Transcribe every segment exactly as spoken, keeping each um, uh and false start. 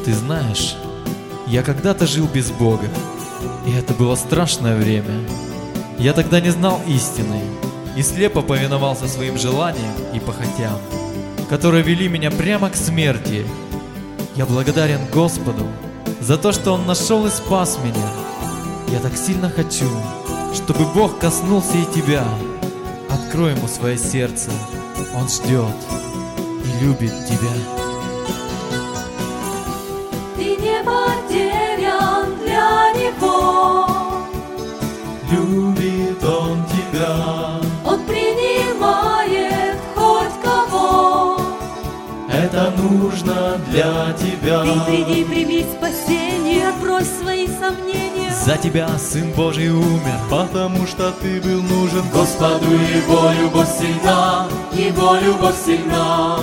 Ты знаешь, я когда-то жил без Бога, и это было страшное время. Я тогда не знал истины и слепо повиновался своим желаниям и похотям, которые вели меня прямо к смерти. Я благодарен Господу за то, что Он нашел и спас меня. Я так сильно хочу, чтобы Бог коснулся и тебя. Открой Ему свое сердце, Он ждет и любит тебя. Ты не потерян для Него. Любит Он тебя. Он принимает хоть кого. Это нужно для тебя. Ты приди, прими спасение, отбрось свои сомнения. За тебя Сын Божий умер, Потому что ты был нужен Господу, Его любовь сильна, Его любовь сильна.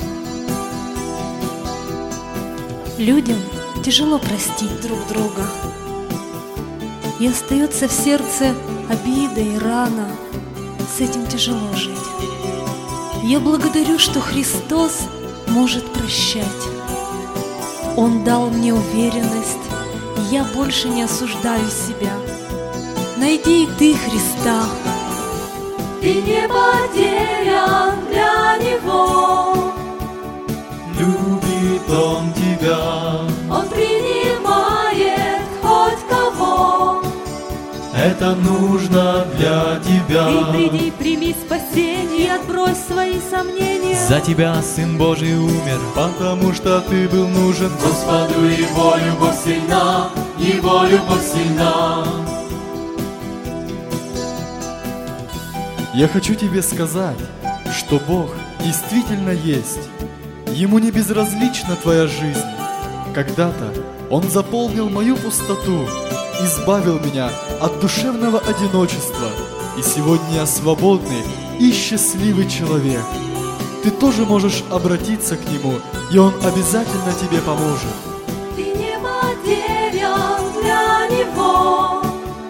Людям тяжело простить друг друга, и остается в сердце обида и рана. С этим тяжело жить. Я благодарю, что Христос может прощать. Он дал мне уверенность, и я больше не осуждаю себя. Найди и ты Христа. Ты не потерян для Него. Любит Он тебя. Он принимает хоть кого. Это нужно для тебя. Ты приди, прими спасение, и отбрось свои сомнения. за тебя Сын Божий умер, Потому что ты был нужен Господу, Его любовь сильна, Его любовь сильна. Я хочу тебе сказать, что Бог действительно есть. Ему не безразлична твоя жизнь. Когда-то Он заполнил мою пустоту, избавил меня от душевного одиночества, и сегодня я свободный и счастливый человек. Ты тоже можешь обратиться к Нему, и Он обязательно тебе поможет. Ты не потерян для Него.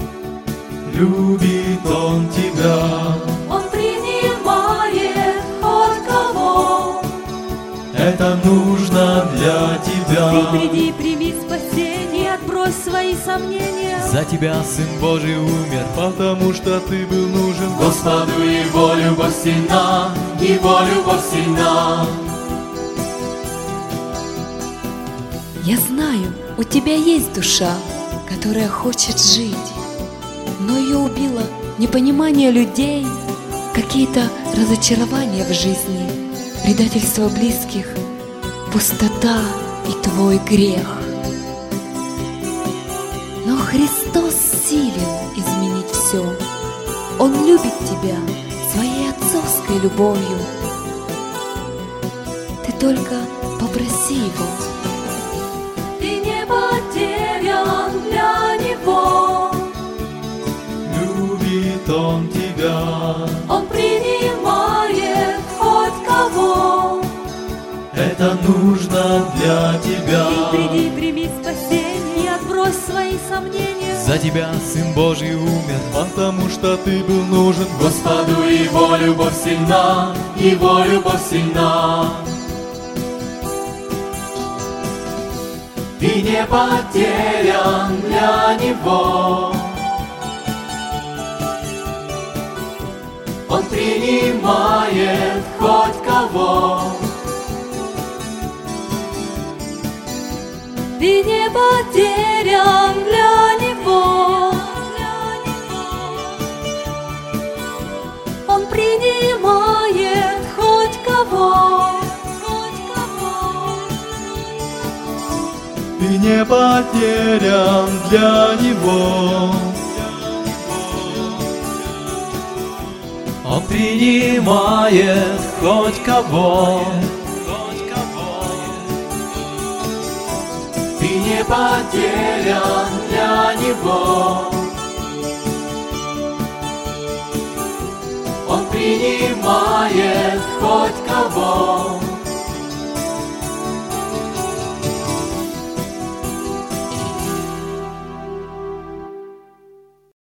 Любит Он тебя. Он принимает хоть кого. Это нужно для Ты тебя. приди, прими спасение, отбрось свои сомнения. за тебя Сын Божий умер, Потому что ты был нужен Господу, Его любовь сильна, Его любовь сильна. Я знаю, у тебя есть душа, которая хочет жить, но ее убило непонимание людей, какие-то разочарования в жизни, предательство близких, пустота и твой грех. Но Христос силен изменить все. Он любит тебя своей отцовской любовью. Ты только попроси Его. Ты не потерян для Него. Любит Он тебя. Он принимает хоть кого. Это нужно для тебя. Ты приди, прими спасение, и отбрось свои сомнения. за тебя Сын Божий умер, Потому что ты был нужен Господу, Его любовь сильна, Его любовь сильна. Ты не потерян для Него. Он принимает хоть кого. Ты не потерян для Него. Он принимает хоть кого. Ты не потерян для Него. Он принимает хоть кого. Ты не потерян для Него. Он принимает хоть кого.